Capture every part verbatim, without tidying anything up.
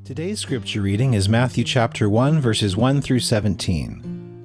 Today's scripture reading is Matthew chapter one, verses one through seventeen.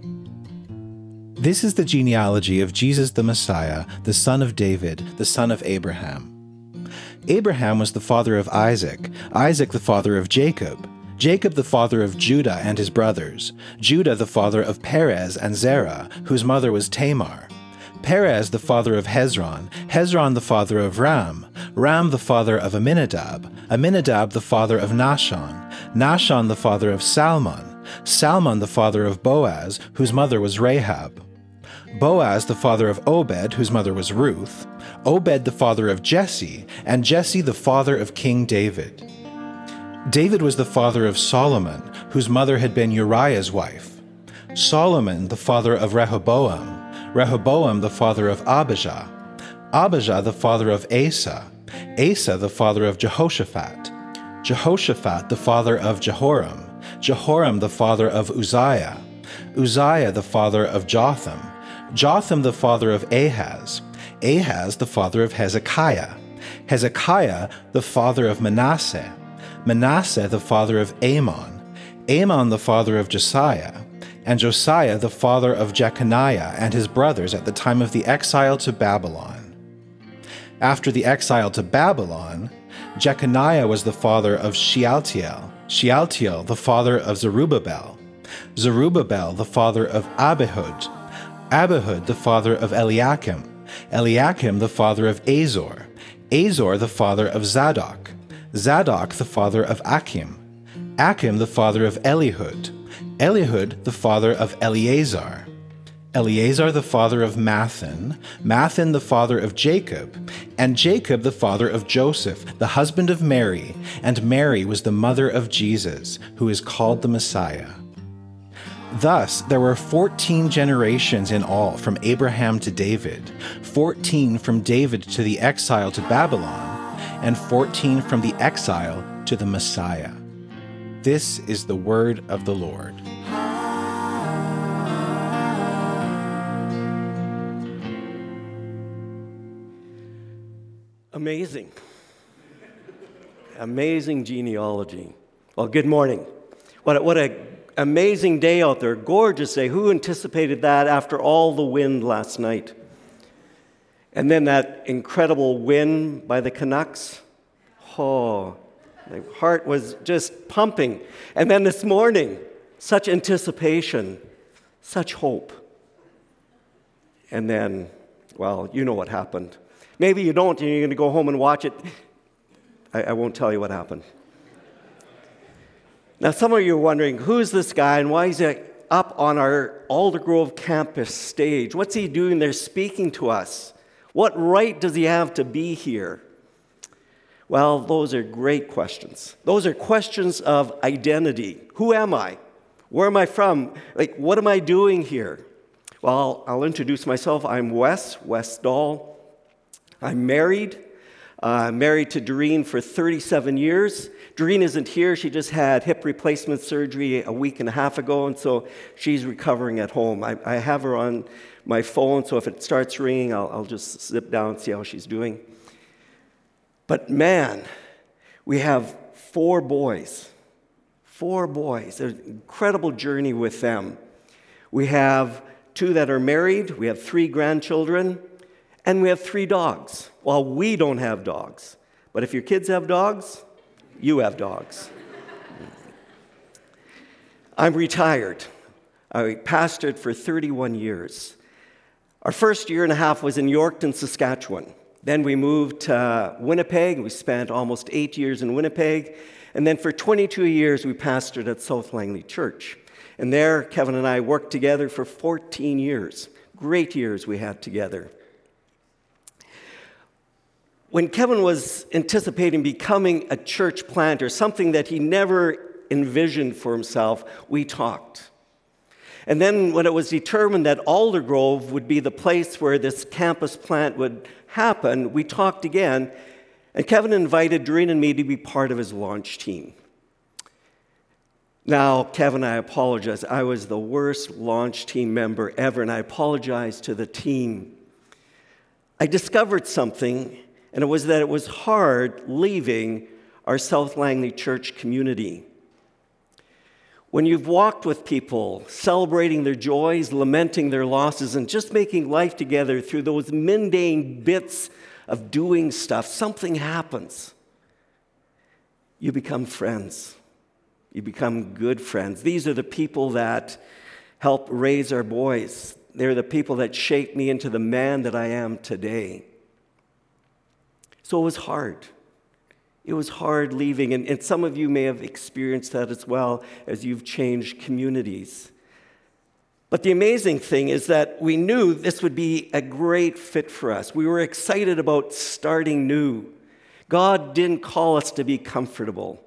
This is the genealogy of Jesus the Messiah, the son of David, the son of Abraham. Abraham was the father of Isaac, Isaac the father of Jacob, Jacob the father of Judah and his brothers, Judah the father of Perez and Zerah, whose mother was Tamar, Perez the father of Hezron, Hezron the father of Ram, Ram the father of Amminadab, Amminadab the father of Nahshon, Nahshon the father of Salmon, Salmon the father of Boaz, whose mother was Rahab, Boaz the father of Obed, whose mother was Ruth, Obed the father of Jesse, and Jesse the father of King David. David was the father of Solomon, whose mother had been Uriah's wife, Solomon the father of Rehoboam, Rehoboam the father of Abijah, Abijah the father of Asa, Asa the father of Jehoshaphat, Jehoshaphat the father of Jehoram, Jehoram the father of Uzziah, Uzziah the father of Jotham, Jotham the father of Ahaz, Ahaz the father of Hezekiah, Hezekiah the father of Manasseh, Manasseh the father of Amon, Amon the father of Josiah, and Josiah the father of Jeconiah and his brothers at the time of the exile to Babylon. After the exile to Babylon, Jeconiah was the father of Shealtiel, Shealtiel the father of Zerubbabel, Zerubbabel the father of Abihud, Abihud the father of Eliakim, Eliakim the father of Azor, Azor the father of Zadok, Zadok the father of Achim, Achim the father of Elihud, Elihud the father of Eleazar, Eleazar the father of Mathan, Mathan the father of Jacob, and Jacob the father of Joseph, the husband of Mary, and Mary was the mother of Jesus, who is called the Messiah. Thus, there were fourteen generations in all from Abraham to David, fourteen from David to the exile to Babylon, and fourteen from the exile to the Messiah. This is the word of the Lord. Amazing. Amazing genealogy. Well, good morning. What a, what a amazing day out there. Gorgeous day. Who anticipated that after all the wind last night? And then that incredible win by the Canucks. Oh, my heart was just pumping. And then this morning, such anticipation, such hope. And then, well, you know what happened. Maybe you don't, and you're going to go home and watch it. I, I won't tell you what happened. Now, some of you are wondering, who's this guy and why is he up on our Aldergrove campus stage? What's he doing there speaking to us? What right does he have to be here? Well, those are great questions. Those are questions of identity. Who am I? Where am I from? Like, what am I doing here? Well, I'll introduce myself. I'm Wes, Wes Dahl. I'm married. Uh, married to Doreen for thirty-seven years. Doreen isn't here. She just had hip replacement surgery a week and a half ago, and so she's recovering at home. I, I have her on my phone, so if it starts ringing, I'll, I'll just zip down and see how she's doing. But man, we have four boys. Four boys. There's an incredible journey with them. We have two that are married. We have three grandchildren. And we have three dogs. Well, we don't have dogs. But if your kids have dogs, you have dogs. I'm retired. I pastored for thirty-one years. Our first year and a half was in Yorkton, Saskatchewan. Then we moved to Winnipeg. We spent almost eight years in Winnipeg. And then for twenty-two years, we pastored at South Langley Church. And there, Kevin and I worked together for fourteen years. Great years we had together. When Kevin was anticipating becoming a church planter, something that he never envisioned for himself, we talked. And then when it was determined that Aldergrove would be the place where this campus plant would happen, we talked again, and Kevin invited Doreen and me to be part of his launch team. Now, Kevin, I apologize. I was the worst launch team member ever, and I apologize to the team. I discovered something, and it was that it was hard leaving our South Langley Church community. When you've walked with people, celebrating their joys, lamenting their losses, and just making life together through those mundane bits of doing stuff, something happens. You become friends. You become good friends. These are the people that help raise our boys. They're the people that shaped me into the man that I am today. So it was hard. It was hard leaving, and, and some of you may have experienced that as well as you've changed communities. But the amazing thing is that we knew this would be a great fit for us. We were excited about starting new. God didn't call us to be comfortable.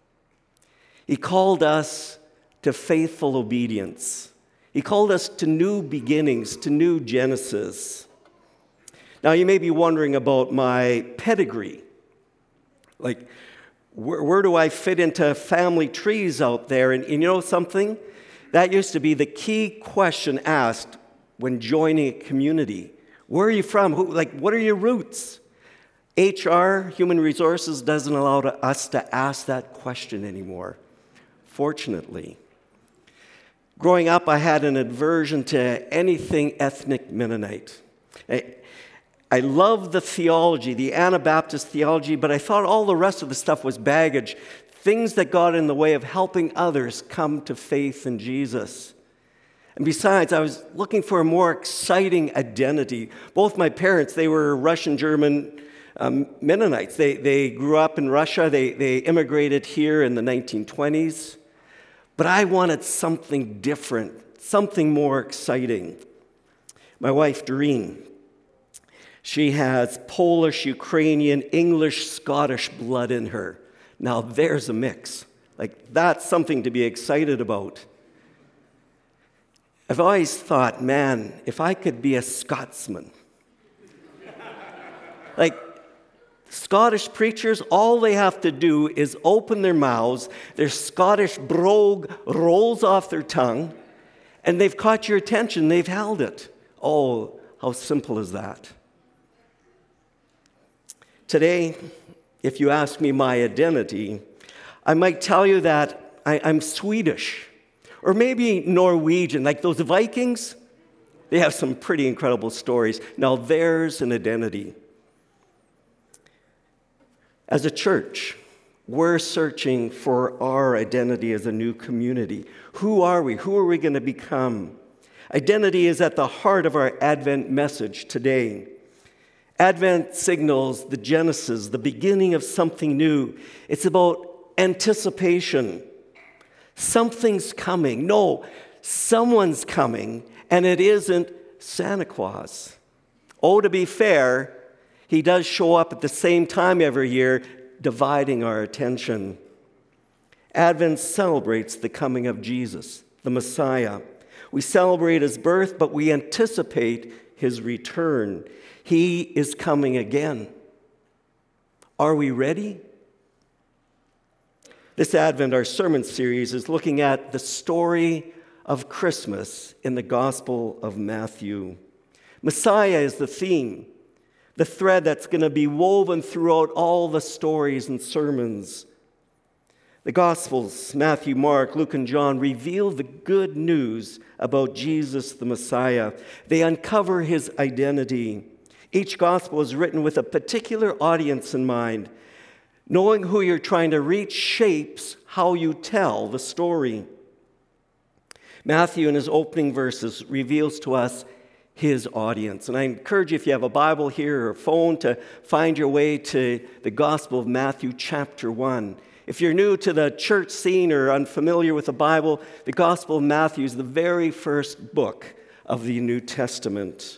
He called us to faithful obedience. He called us to new beginnings, to new Genesis. Now, you may be wondering about my pedigree. Like, where, where do I fit into family trees out there? And, and you know something? That used to be the key question asked when joining a community. Where are you from? Who, like, what are your roots? H R, Human Resources, doesn't allow to, us to ask that question anymore, fortunately. Growing up, I had an aversion to anything ethnic Mennonite. I, I loved the theology, the Anabaptist theology, but I thought all the rest of the stuff was baggage, things that got in the way of helping others come to faith in Jesus. And besides, I was looking for a more exciting identity. Both my parents, they were Russian-German um, Mennonites. They, they grew up in Russia. They, they immigrated here in the nineteen twenties. But I wanted something different, something more exciting. My wife, Doreen, she has Polish, Ukrainian, English, Scottish blood in her. Now there's a mix. Like, that's something to be excited about. I've always thought, man, if I could be a Scotsman. Like, Scottish preachers, all they have to do is open their mouths, their Scottish brogue rolls off their tongue, and they've caught your attention, they've held it. Oh, how simple is that? Today, if you ask me my identity, I might tell you that I, I'm Swedish, or maybe Norwegian, like those Vikings. They have some pretty incredible stories. Now there's an identity. As a church, we're searching for our identity as a new community. Who are we? Who are we going to become? Identity is at the heart of our Advent message today. Advent signals the genesis, the beginning of something new. It's about anticipation. Something's coming. No, someone's coming, and it isn't Santa Claus. Oh, to be fair, he does show up at the same time every year, dividing our attention. Advent celebrates the coming of Jesus, the Messiah. We celebrate his birth, but we anticipate his return. He is coming again. Are we ready? This Advent, our sermon series, is looking at the story of Christmas in the Gospel of Matthew. Messiah is the theme, the thread that's going to be woven throughout all the stories and sermons. The Gospels, Matthew, Mark, Luke, and John, reveal the good news about Jesus the Messiah. They uncover his identity. Each Gospel is written with a particular audience in mind. Knowing who you're trying to reach shapes how you tell the story. Matthew, in his opening verses, reveals to us his audience. And I encourage you, if you have a Bible here or a phone, to find your way to the Gospel of Matthew, chapter one. If you're new to the church scene or unfamiliar with the Bible, the Gospel of Matthew is the very first book of the New Testament.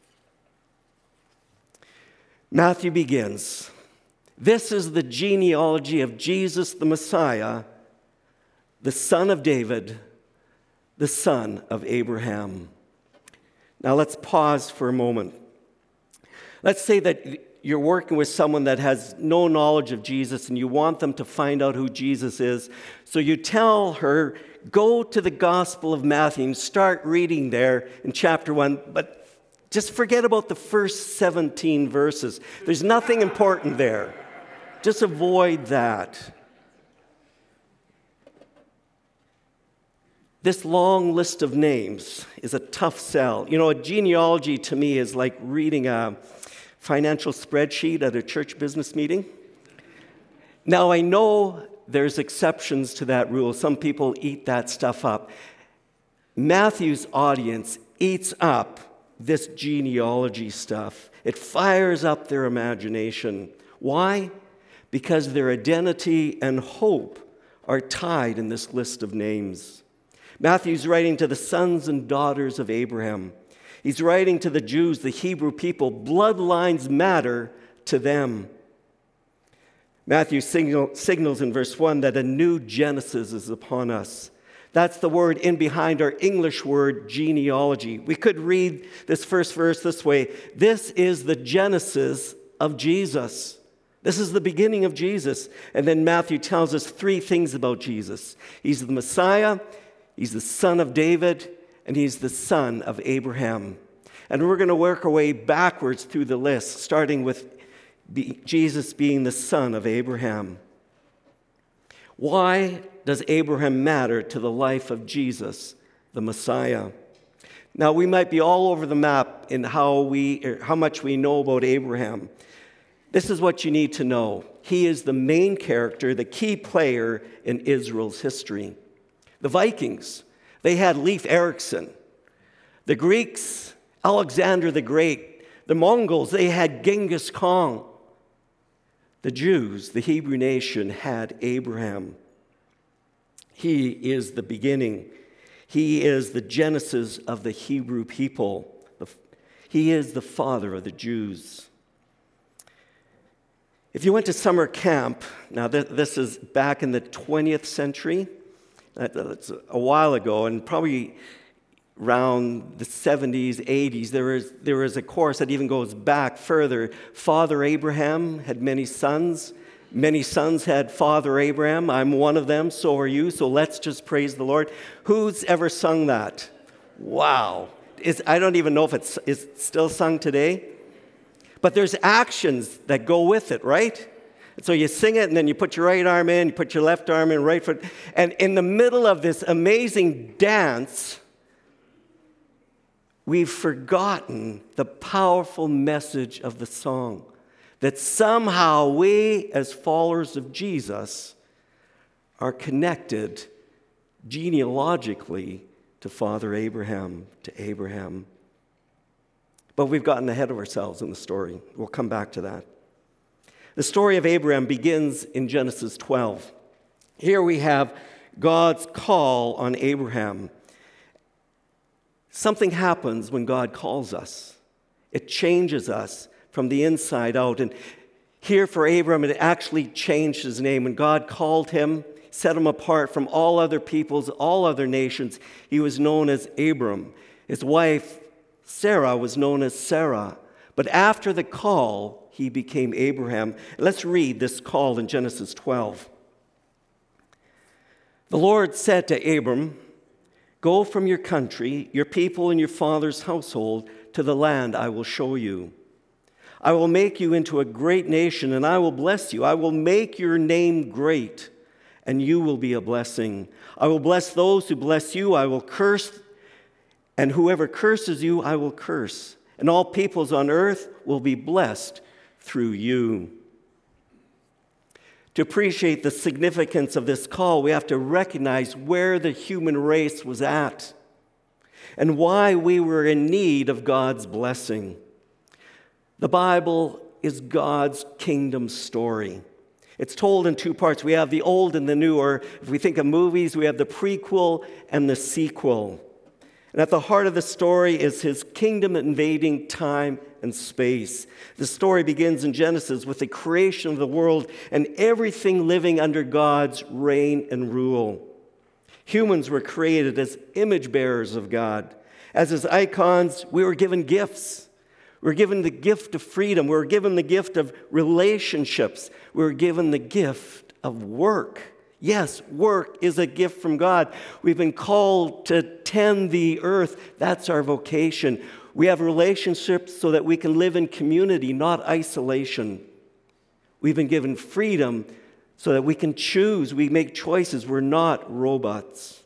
Matthew begins, "This is the genealogy of Jesus the Messiah, the son of David, the son of Abraham." Now let's pause for a moment. Let's say that you're working with someone that has no knowledge of Jesus and you want them to find out who Jesus is. So you tell her, go to the Gospel of Matthew and start reading there in chapter one, but just forget about the first seventeen verses. There's nothing important there. Just avoid that. This long list of names is a tough sell. You know, a genealogy to me is like reading a financial spreadsheet at a church business meeting. Now, I know there's exceptions to that rule. Some people eat that stuff up. Matthew's audience eats up this genealogy stuff. It fires up their imagination. Why? Because their identity and hope are tied in this list of names. Matthew's writing to the sons and daughters of Abraham. He's writing to the Jews, the Hebrew people. Bloodlines matter to them. Matthew signal, signals in verse one that a new Genesis is upon us. That's the word in behind our English word genealogy. We could read this first verse this way. This is the Genesis of Jesus. This is the beginning of Jesus. And then Matthew tells us three things about Jesus. He's the Messiah, he's the son of David, and he's the son of Abraham. And we're going to work our way backwards through the list, starting with Jesus being the son of Abraham. Why does Abraham matter to the life of Jesus, the Messiah? Now, we might be all over the map in how we, how much we know about Abraham. This is what you need to know. He is the main character, the key player in Israel's history. The Vikings, they had Leif Erikson. The Greeks, Alexander the Great. The Mongols, they had Genghis Khan. The Jews, the Hebrew nation, had Abraham. He is the beginning. He is the genesis of the Hebrew people. He is the father of the Jews. If you went to summer camp, now this is back in the twentieth century, that's a while ago, and probably around the seventies, eighties, there was, there was a course that even goes back further. Father Abraham had many sons. Many sons had Father Abraham. I'm one of them, so are you, so let's just praise the Lord. Who's ever sung that? Wow. It's, I don't even know if it's, it's still sung today. But there's actions that go with it, right? So you sing it, and then you put your right arm in, you put your left arm in, right foot. And in the middle of this amazing dance, we've forgotten the powerful message of the song, that somehow we, as followers of Jesus, are connected genealogically to Father Abraham, to Abraham. But we've gotten ahead of ourselves in the story. We'll come back to that. The story of Abraham begins in Genesis twelve. Here we have God's call on Abraham. Something happens when God calls us. It changes us from the inside out. And here for Abraham, it actually changed his name. When God called him, set him apart from all other peoples, all other nations, he was known as Abram. His wife, Sarah, was known as Sarah. But after the call, he became Abraham. Let's read this call in Genesis twelve. The Lord said to Abram, "Go from your country, your people, and your father's household to the land I will show you. I will make you into a great nation, and I will bless you. I will make your name great, and you will be a blessing. I will bless those who bless you. I will curse, and whoever curses you, I will curse. And all peoples on earth will be blessed through you." To appreciate the significance of this call, we have to recognize where the human race was at and why we were in need of God's blessing. The Bible is God's kingdom story. It's told in two parts. We have the old and the new, or if we think of movies, we have the prequel and the sequel. And at the heart of the story is his kingdom invading time and space. The story begins in Genesis with the creation of the world and everything living under God's reign and rule. Humans were created as image bearers of God. As his icons, we were given gifts. We were given the gift of freedom. We were given the gift of relationships. We were given the gift of work. Yes, work is a gift from God. We've been called to tend the earth. That's our vocation. We have relationships so that we can live in community, not isolation. We've been given freedom so that we can choose. We make choices. We're not robots.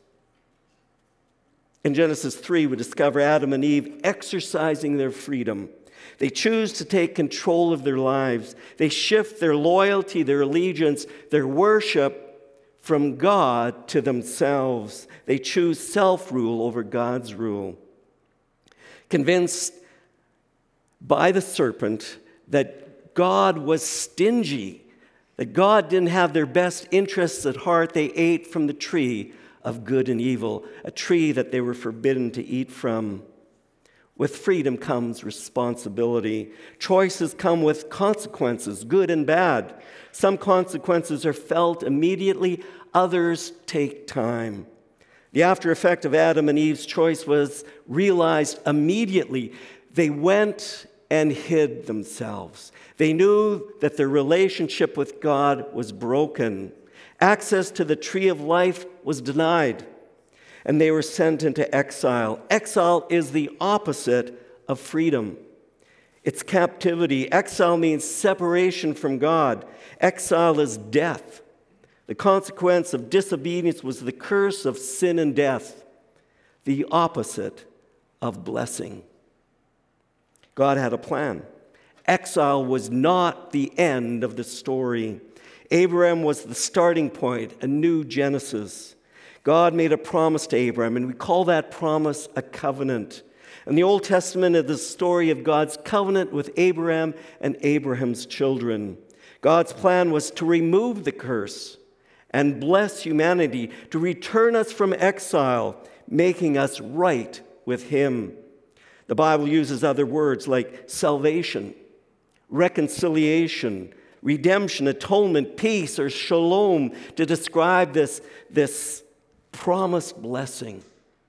In Genesis three, we discover Adam and Eve exercising their freedom. They choose to take control of their lives. They shift their loyalty, their allegiance, their worship from God to themselves. They choose self-rule over God's rule. Convinced by the serpent that God was stingy, that God didn't have their best interests at heart, they ate from the tree of good and evil, a tree that they were forbidden to eat from. With freedom comes responsibility. Choices come with consequences, good and bad. Some consequences are felt immediately, others take time. The after effect of Adam and Eve's choice was realized immediately. They went and hid themselves. They knew that their relationship with God was broken. Access to the tree of life was denied, and they were sent into exile. Exile is the opposite of freedom. It's captivity. Exile means separation from God. Exile is death. The consequence of disobedience was the curse of sin and death, the opposite of blessing. God had a plan. Exile was not the end of the story. Abraham was the starting point, a new Genesis. God made a promise to Abraham, and we call that promise a covenant. And the Old Testament is the story of God's covenant with Abraham and Abraham's children. God's plan was to remove the curse and bless humanity, to return us from exile, making us right with Him. The Bible uses other words like salvation, reconciliation, redemption, atonement, peace, or shalom to describe this, this promised blessing.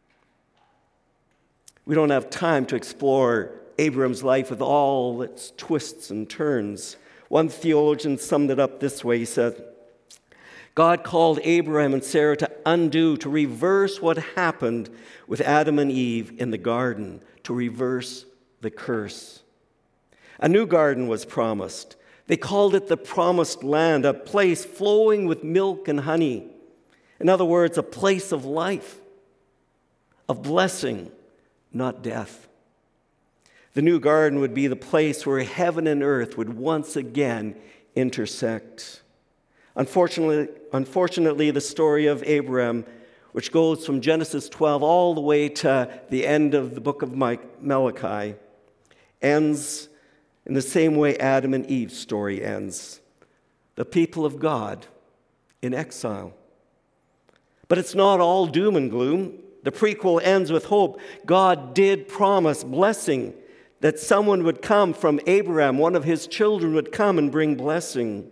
We don't have time to explore Abraham's life with all its twists and turns. One theologian summed it up this way. He said, God called Abraham and Sarah to undo, to reverse what happened with Adam and Eve in the garden, to reverse the curse. A new garden was promised. They called it the promised land, a place flowing with milk and honey. In other words, a place of life, of blessing, not death. The new garden would be the place where heaven and earth would once again intersect. Unfortunately, unfortunately, the story of Abraham, which goes from Genesis twelve all the way to the end of the book of Malachi, ends in the same way Adam and Eve's story ends. The people of God in exile. But it's not all doom and gloom. The prequel ends with hope. God did promise blessing, that someone would come from Abraham, one of his children would come and bring blessing.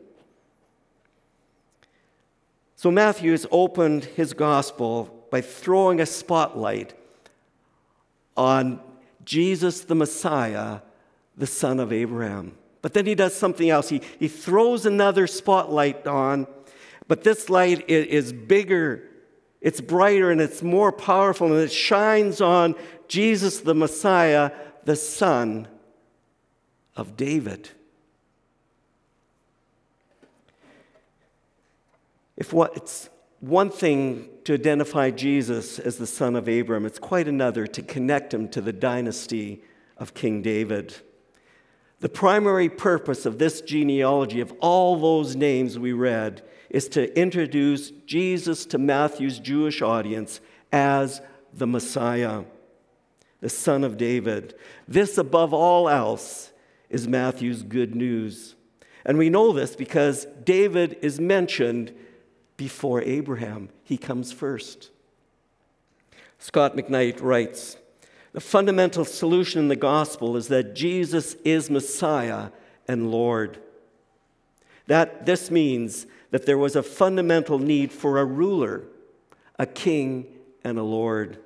So Matthew has opened his gospel by throwing a spotlight on Jesus the Messiah, the son of Abraham. But then he does something else. He, he throws another spotlight on, but this light is, is bigger, it's brighter, and it's more powerful, and it shines on Jesus the Messiah, the son of David. If what, it's one thing to identify Jesus as the son of Abraham, it's quite another to connect him to the dynasty of King David. The primary purpose of this genealogy, of all those names we read, is to introduce Jesus to Matthew's Jewish audience as the Messiah, the son of David. This, above all else, is Matthew's good news. And we know this because David is mentioned before Abraham. He comes first. Scott McKnight writes, the fundamental solution in the gospel is that Jesus is Messiah and Lord. That this means that there was a fundamental need for a ruler, a king, and a Lord.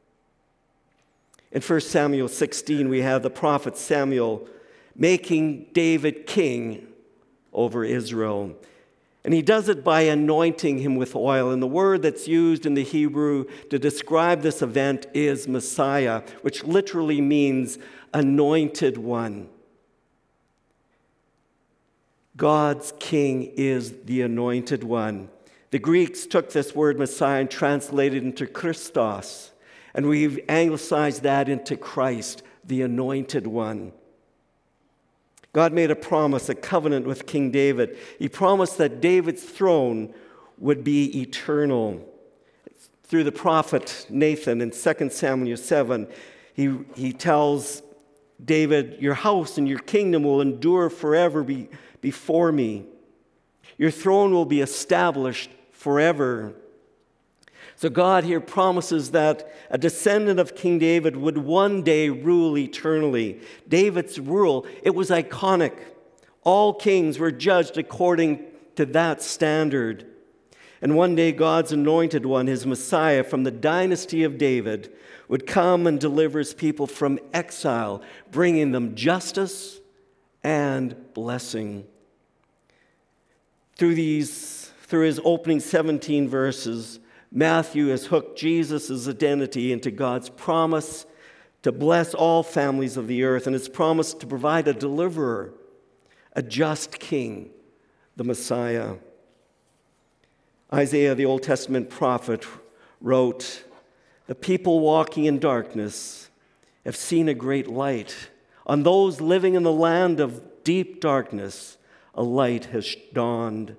In First Samuel sixteen, we have the prophet Samuel making David king over Israel. And he does it by anointing him with oil. And the word that's used in the Hebrew to describe this event is Messiah, which literally means anointed one. God's king is the anointed one. The Greeks took this word Messiah and translated it into Christos, and we've anglicized that into Christ, the anointed one. God made a promise, a covenant with King David. He promised that David's throne would be eternal. Through the prophet Nathan in Second Samuel seven, he, he tells David, your house and your kingdom will endure forever be, before me. Your throne will be established forever. So God here promises that a descendant of King David would one day rule eternally. David's rule, it was iconic. All kings were judged according to that standard. And one day God's anointed one, his Messiah from the dynasty of David, would come and deliver his people from exile, bringing them justice and blessing. Through these, through his opening seventeen verses, Matthew has hooked Jesus' identity into God's promise to bless all families of the earth and his promise to provide a deliverer, a just king, the Messiah. Isaiah, the Old Testament prophet, wrote, the people walking in darkness have seen a great light. On those living in the land of deep darkness, a light has dawned.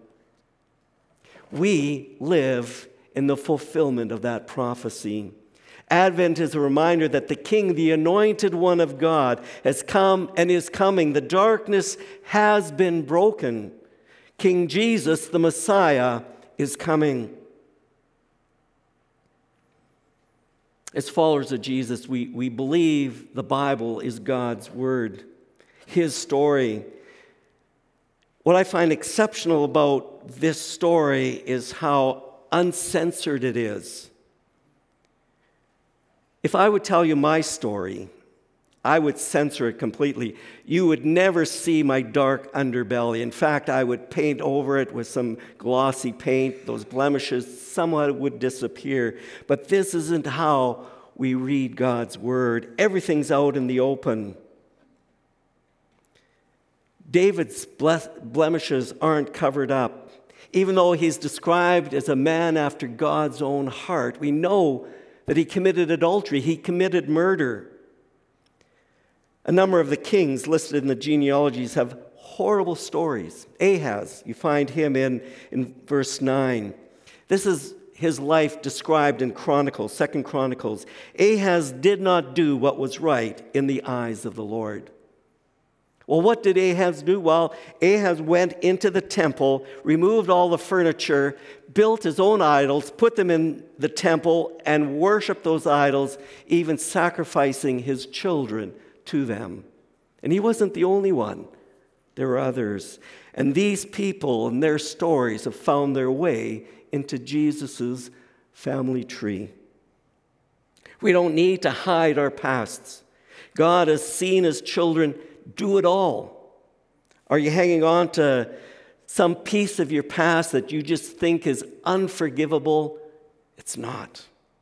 We live in the fulfillment of that prophecy. Advent is a reminder that the King, the anointed one of God, has come and is coming. The darkness has been broken. King Jesus, the Messiah, is coming. As followers of Jesus, we, we believe the Bible is God's word, his story. What I find exceptional about this story is how uncensored it is. If I would tell you my story, I would censor it completely. You would never see my dark underbelly. In fact, I would paint over it with some glossy paint. Those blemishes somewhat would disappear. But this isn't how we read God's word. Everything's out in the open. David's blemishes aren't covered up. Even though he's described as a man after God's own heart, we know that he committed adultery, he committed murder. A number of the kings listed in the genealogies have horrible stories. Ahaz, you find him in, in verse nine. This is his life described in Chronicles, Second Chronicles. Ahaz did not do what was right in the eyes of the Lord. Well, what did Ahaz do? Well, Ahaz went into the temple, removed all the furniture, built his own idols, put them in the temple, and worshiped those idols, even sacrificing his children to them. And he wasn't the only one. There were others. And these people and their stories have found their way into Jesus' family tree. We don't need to hide our pasts. God has seen his children do it all. Are you hanging on to some piece of your past that you just think is unforgivable? It's not.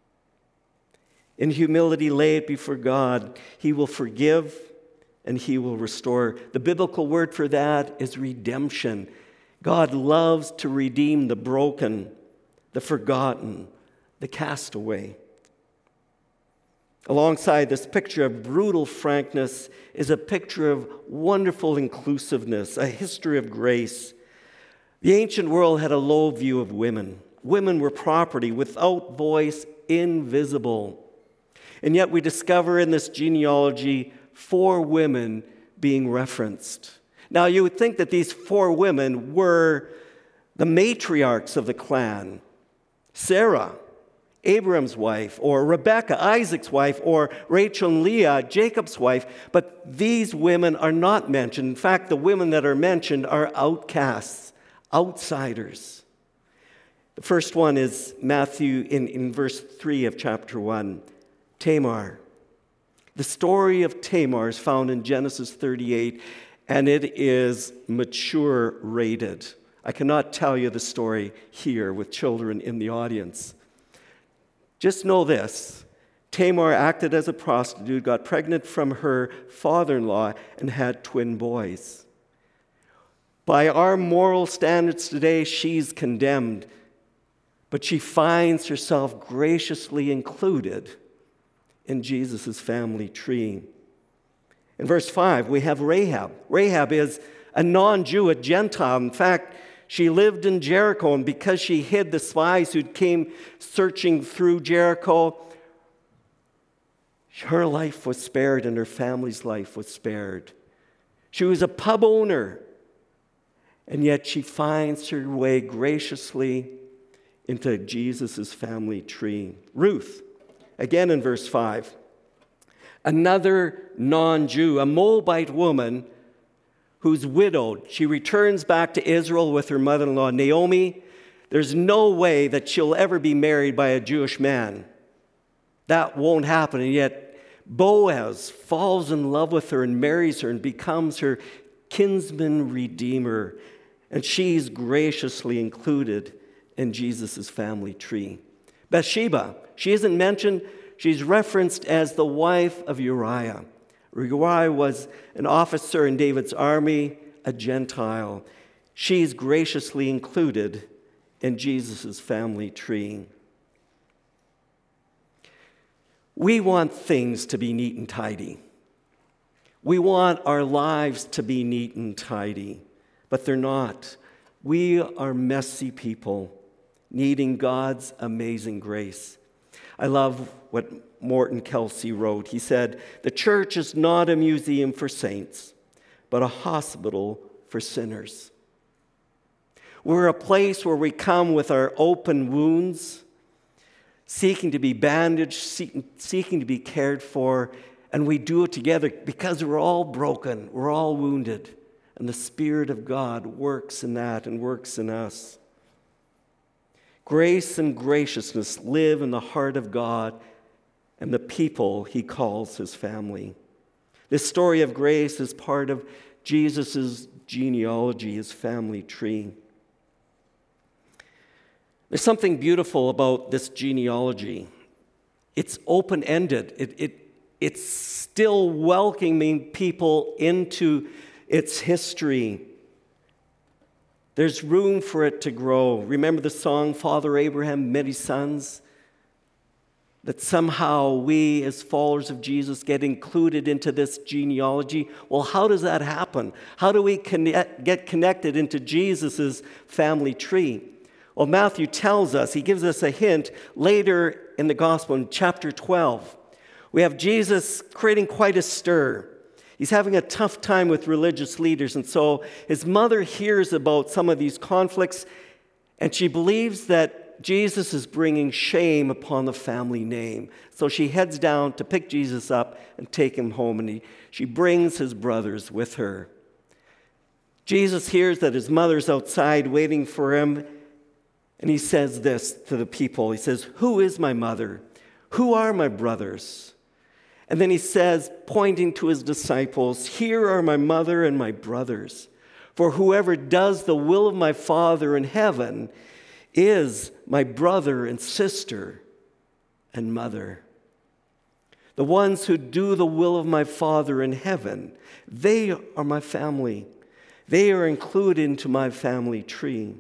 In humility, lay it before God. He will forgive and he will restore. The biblical word for that is redemption. God loves to redeem the broken, the forgotten, the castaway. Alongside this picture of brutal frankness is a picture of wonderful inclusiveness, a history of grace. The ancient world had a low view of women. Women were property, without voice, invisible. And yet we discover in this genealogy four women being referenced. Now you would think that these four women were the matriarchs of the clan. Sarah, Abraham's wife, or Rebekah, Isaac's wife, or Rachel and Leah, Jacob's wife. But these women are not mentioned. In fact, the women that are mentioned are outcasts, outsiders. The first one is Matthew in, in verse three of chapter one. Tamar. The story of Tamar is found in Genesis thirty-eight, and it is mature rated. I cannot tell you the story here with children in the audience. Just know this. Tamar acted as a prostitute, got pregnant from her father-in-law, and had twin boys. By our moral standards today, she's condemned, but she finds herself graciously included in Jesus' family tree. In verse five, we have Rahab. Rahab is a non-Jew, a Gentile. In fact, she lived in Jericho, and because she hid the spies who came searching through Jericho, her life was spared and her family's life was spared. She was a pub owner, and yet she finds her way graciously into Jesus' family tree. Ruth, again in verse five, another non-Jew, a Moabite woman who's widowed. She returns back to Israel with her mother-in-law, Naomi. There's no way that she'll ever be married by a Jewish man. That won't happen, and yet Boaz falls in love with her and marries her and becomes her kinsman redeemer, and she's graciously included in Jesus' family tree. Bathsheba, she isn't mentioned. She's referenced as the wife of Uriah. Uriah was an officer in David's army, a Gentile. She's graciously included in Jesus' family tree. We want things to be neat and tidy. We want our lives to be neat and tidy, but they're not. We are messy people needing God's amazing grace. I love what Morton Kelsey wrote. He said, "The church is not a museum for saints, but a hospital for sinners." We're a place where we come with our open wounds, seeking to be bandaged, seeking, seeking to be cared for, and we do it together because we're all broken, we're all wounded, and the Spirit of God works in that and works in us. Grace and graciousness live in the heart of God and the people he calls his family. This story of grace is part of Jesus' genealogy, his family tree. There's something beautiful about this genealogy. It's open-ended. It, it, it's still welcoming people into its history. There's room for it to grow. Remember the song, Father Abraham, Many Sons? That somehow we, as followers of Jesus, get included into this genealogy. Well, how does that happen? How do we connect, get connected into Jesus' family tree? Well, Matthew tells us, he gives us a hint later in the gospel in chapter twelve. We have Jesus creating quite a stir. He's having a tough time with religious leaders, and so his mother hears about some of these conflicts, and she believes that Jesus is bringing shame upon the family name. So she heads down to pick Jesus up and take him home, and he, she brings his brothers with her. Jesus hears that his mother's outside waiting for him, and he says this to the people. He says, "Who is my mother? Who are my brothers?" And then he says, pointing to his disciples, "Here are my mother and my brothers. For whoever does the will of my Father in heaven is my brother and sister and mother." The ones who do the will of my Father in heaven, they are my family. They are included into my family tree.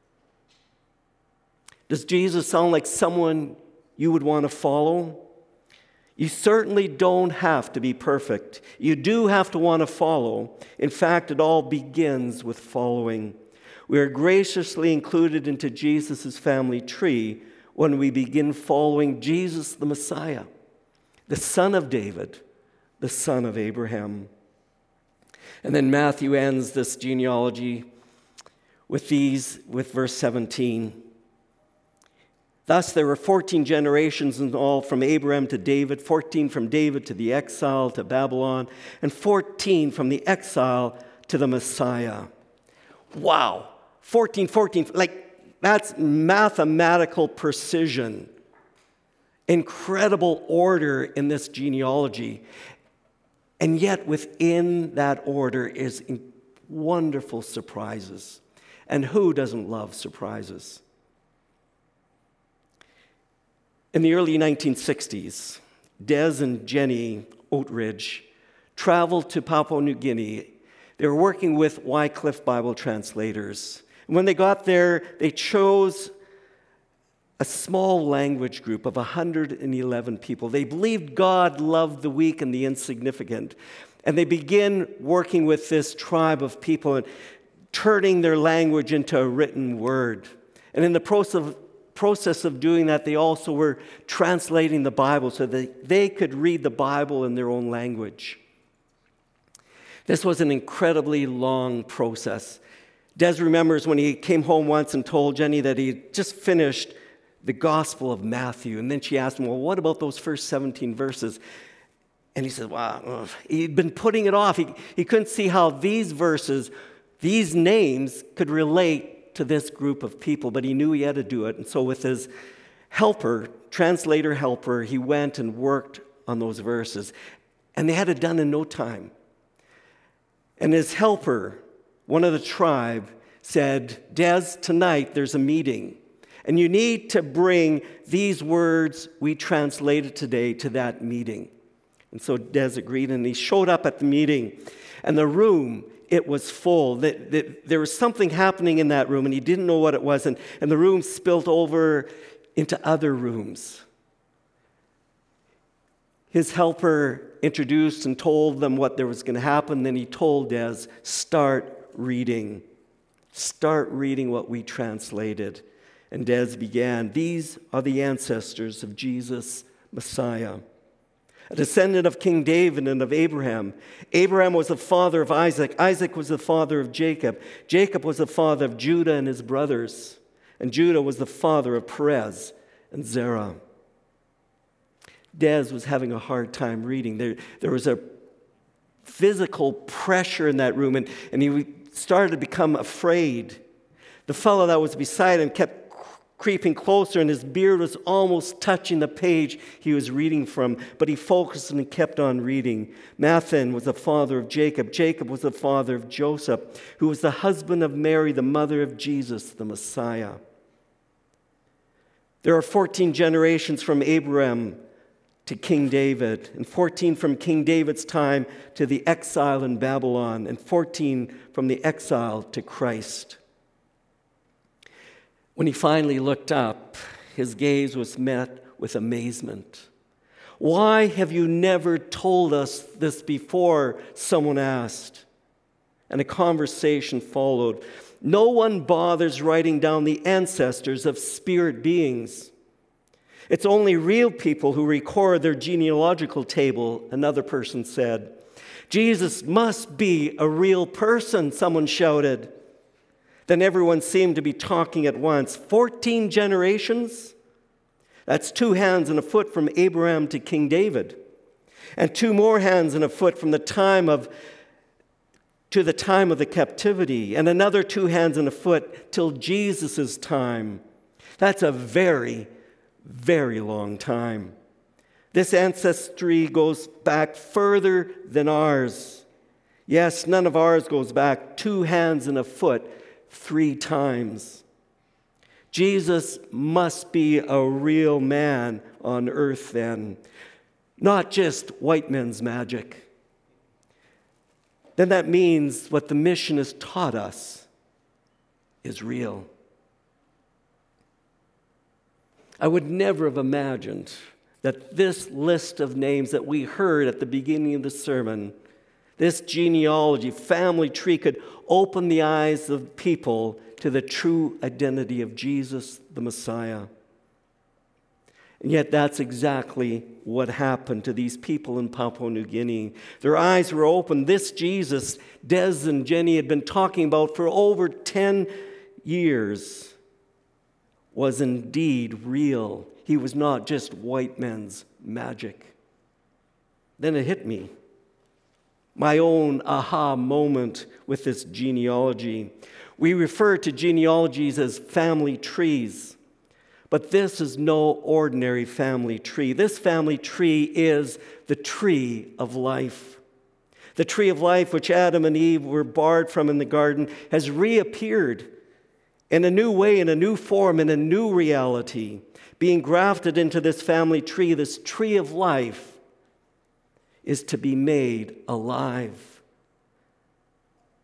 Does Jesus sound like someone you would want to follow? You certainly don't have to be perfect. You do have to want to follow. In fact, it all begins with following. We are graciously included into Jesus' family tree when we begin following Jesus the Messiah, the Son of David, the Son of Abraham. And then Matthew ends this genealogy with these, with verse seventeen. Thus there were fourteen generations in all from Abraham to David, fourteen from David to the exile to Babylon, and fourteen from the exile to the Messiah. Wow, fourteen, fourteen, like that's mathematical precision. Incredible order in this genealogy. And yet within that order is wonderful surprises. And who doesn't love surprises? In the early nineteen sixties, Des and Jenny Oatridge traveled to Papua New Guinea. They were working with Wycliffe Bible translators. And when they got there, they chose a small language group of one hundred eleven people. They believed God loved the weak and the insignificant. And they begin working with this tribe of people and turning their language into a written word. And in the process of, process of doing that, they also were translating the Bible so that they could read the Bible in their own language. This was an incredibly long process. Des remembers when he came home once and told Jenny that he had just finished the Gospel of Matthew. And then she asked him, well, what about those first seventeen verses? And he said, wow, he'd been putting it off. He, he couldn't see how these verses, these names could relate to this group of people, but he knew he had to do it. And so with his helper, translator helper, he went and worked on those verses. And they had it done in no time. And his helper, one of the tribe, said, Des, tonight there's a meeting. And you need to bring these words we translated today to that meeting. And so Des agreed, and he showed up at the meeting. And the room, it was full. There was something happening in that room, and he didn't know what it was. And, and the room spilled over into other rooms. His helper introduced and told them what there was going to happen. Then he told Des, start reading. Start reading what we translated. And Des began, these are the ancestors of Jesus, Messiah, a descendant of King David and of Abraham. Abraham was the father of Isaac. Isaac was the father of Jacob. Jacob was the father of Judah and his brothers. And Judah was the father of Perez and Zerah. Des was having a hard time reading. There, there was a physical pressure in that room, and, and he started to become afraid. The fellow that was beside him kept creeping closer, and his beard was almost touching the page he was reading from, but he focused and he kept on reading. Mathan was the father of Jacob. Jacob was the father of Joseph, who was the husband of Mary, the mother of Jesus, the Messiah. There are fourteen generations from Abraham to King David, and fourteen from King David's time to the exile in Babylon, and fourteen from the exile to Christ. When he finally looked up, his gaze was met with amazement. Why have you never told us this before? Someone asked. And a conversation followed. No one bothers writing down the ancestors of spirit beings. It's only real people who record their genealogical table, another person said. Jesus must be a real person, someone shouted. Then everyone seemed to be talking at once. Fourteen generations? That's two hands and a foot from Abraham to King David. And two more hands and a foot from the time of to the time of the captivity. And another two hands and a foot till Jesus' time. That's a very, very long time. This ancestry goes back further than ours. Yes, none of ours goes back two hands and a foot three times. Jesus must be a real man on earth then, not just white men's magic. Then that means what the mission has taught us is real. I would never have imagined that this list of names that we heard at the beginning of the sermon, this genealogy, family tree, could open the eyes of people to the true identity of Jesus, the Messiah. And yet that's exactly what happened to these people in Papua New Guinea. Their eyes were open. This Jesus, Des and Jenny had been talking about for over ten years, was indeed real. He was not just white men's magic. Then it hit me. My own aha moment with this genealogy. We refer to genealogies as family trees, but this is no ordinary family tree. This family tree is the tree of life. The tree of life which Adam and Eve were barred from in the garden has reappeared in a new way, in a new form, in a new reality, being grafted into this family tree. This tree of life is to be made alive.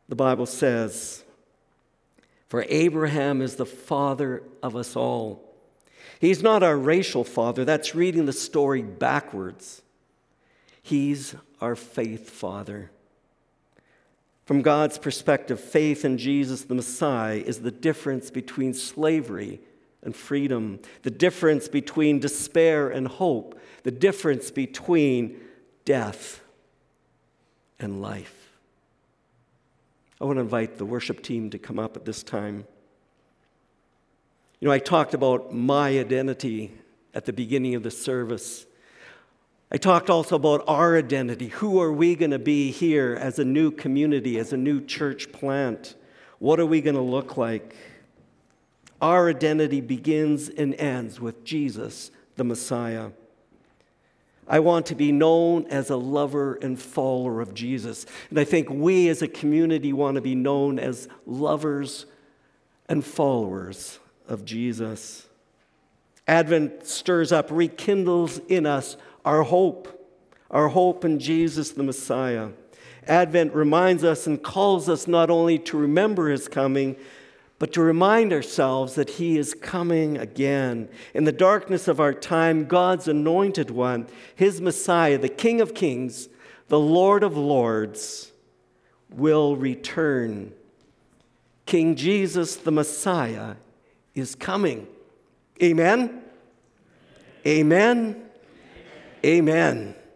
The Bible says, "For Abraham is the father of us all." He's not our racial father. That's reading the story backwards. He's our faith father. From God's perspective, faith in Jesus the Messiah is the difference between slavery and freedom, the difference between despair and hope, the difference between death and life. I want to invite the worship team to come up at this time. You know, I talked about my identity at the beginning of the service. I talked also about our identity. Who are we going to be here as a new community, as a new church plant? What are we going to look like? Our identity begins and ends with Jesus, the Messiah. I want to be known as a lover and follower of Jesus. And I think we as a community want to be known as lovers and followers of Jesus. Advent stirs up, rekindles in us our hope, our hope in Jesus the Messiah. Advent reminds us and calls us not only to remember his coming, but to remind ourselves that he is coming again. In the darkness of our time, God's anointed one, his Messiah, the King of Kings, the Lord of Lords, will return. King Jesus, the Messiah, is coming. Amen? Amen. Amen.